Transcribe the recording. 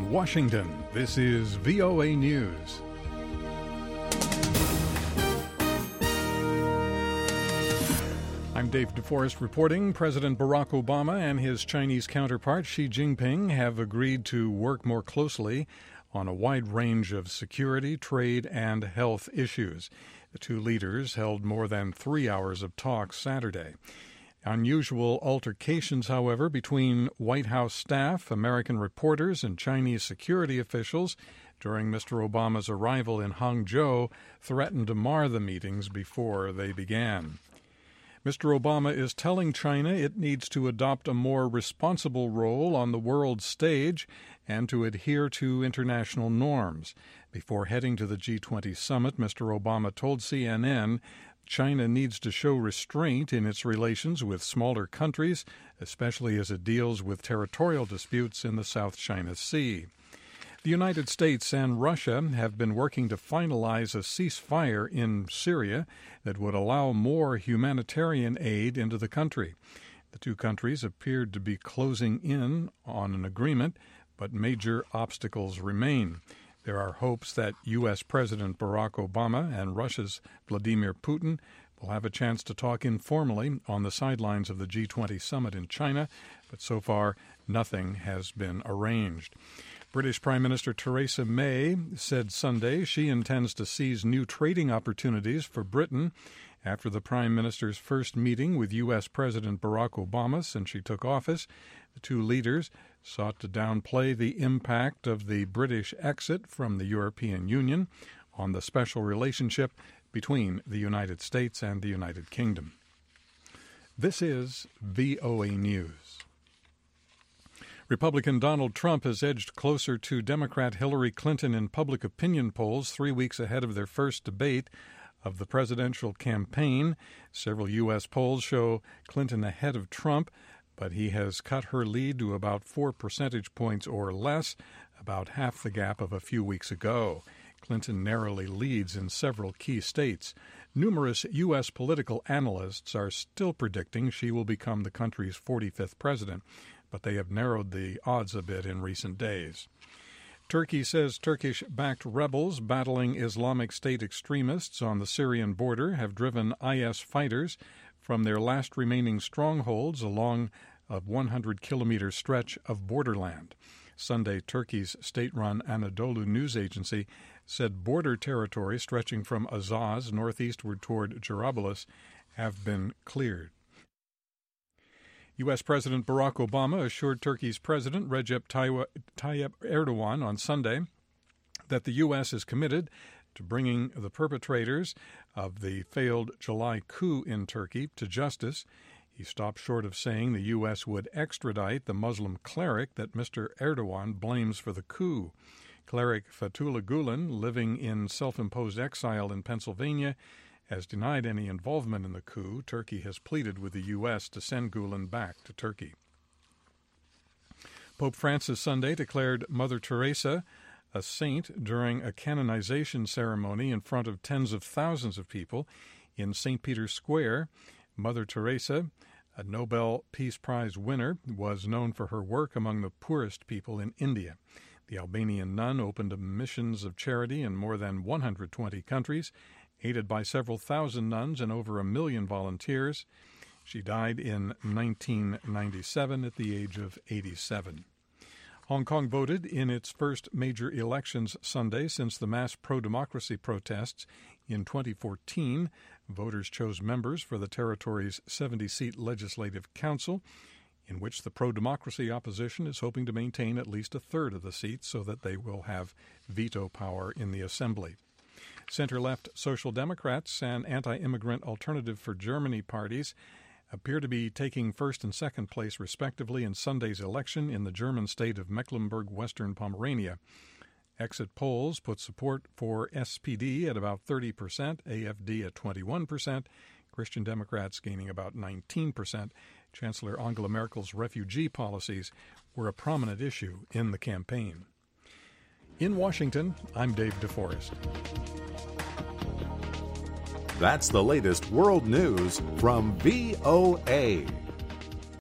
Washington, this is VOA News. I'm Dave DeForest reporting. President Barack Obama and his Chinese counterpart Xi Jinping have agreed to work more closely on a wide range of security, trade, and health issues. The two leaders held more than 3 hours of talks Saturday. Unusual altercations, however, between White House staff, American reporters, and Chinese security officials during Mr. Obama's arrival in Hangzhou threatened to mar the meetings before they began. Mr. Obama is telling China it needs to adopt a more responsible role on the world stage and to adhere to international norms. Before heading to the G20 summit, Mr. Obama told CNN China needs to show restraint in its relations with smaller countries, especially as it deals with territorial disputes in the South China Sea. The United States and Russia have been working to finalize a ceasefire in Syria that would allow more humanitarian aid into the country. The two countries appeared to be closing in on an agreement, but major obstacles remain. There are hopes that U.S. President Barack Obama and Russia's Vladimir Putin will have a chance to talk informally on the sidelines of the G20 summit in China, but so far nothing has been arranged. British Prime Minister Theresa May said Sunday she intends to seize new trading opportunities for Britain after the Prime Minister's first meeting with U.S. President Barack Obama since she took office. The two leaders sought to downplay the impact of the British exit from the European Union on the special relationship between the United States and the United Kingdom. This is VOA News. Republican Donald Trump has edged closer to Democrat Hillary Clinton in public opinion polls 3 weeks ahead of their first debate of the presidential campaign. Several U.S. polls show Clinton ahead of Trump, but he has cut her lead to about 4 percentage points or less, about half the gap of a few weeks ago. Clinton narrowly leads in several key states. Numerous U.S. political analysts are still predicting she will become the country's 45th president, but they have narrowed the odds a bit in recent days. Turkey says Turkish-backed rebels battling Islamic State extremists on the Syrian border have driven IS fighters from their last remaining strongholds along a 100-kilometer stretch of borderland. Sunday, Turkey's state-run Anadolu news agency said border territory stretching from Azaz northeastward toward Jarablus have been cleared. U.S. President Barack Obama assured Turkey's President Recep Tayyip Erdogan on Sunday that the U.S. is committed to bringing the perpetrators of the failed July coup in Turkey to justice. He stopped short of saying the U.S. would extradite the Muslim cleric that Mr. Erdogan blames for the coup. Cleric Fethullah Gulen, living in self-imposed exile in Pennsylvania, has denied any involvement in the coup. Turkey has pleaded with the U.S. to send Gulen back to Turkey. Pope Francis Sunday declared Mother Teresa a saint during a canonization ceremony in front of tens of thousands of people in St. Peter's Square. Mother Teresa, a Nobel Peace Prize winner, was known for her work among the poorest people in India. The Albanian nun opened missions of charity in more than 120 countries, aided by several thousand nuns and over 1 million volunteers. She died in 1997 at the age of 87. Hong Kong voted in its first major elections Sunday since the mass pro-democracy protests in 2014. Voters chose members for the territory's 70-seat legislative council, in which the pro-democracy opposition is hoping to maintain at least a third of the seats so that they will have veto power in the assembly. Center-left Social Democrats and Anti-Immigrant Alternative for Germany parties appear to be taking first and second place, respectively, in Sunday's election in the German state of Mecklenburg-Western Pomerania. Exit polls put support for SPD at about 30%, AfD at 21%, Christian Democrats gaining about 19%. Chancellor Angela Merkel's refugee policies were a prominent issue in the campaign. In Washington, I'm Dave DeForest. That's the latest world news from VOA.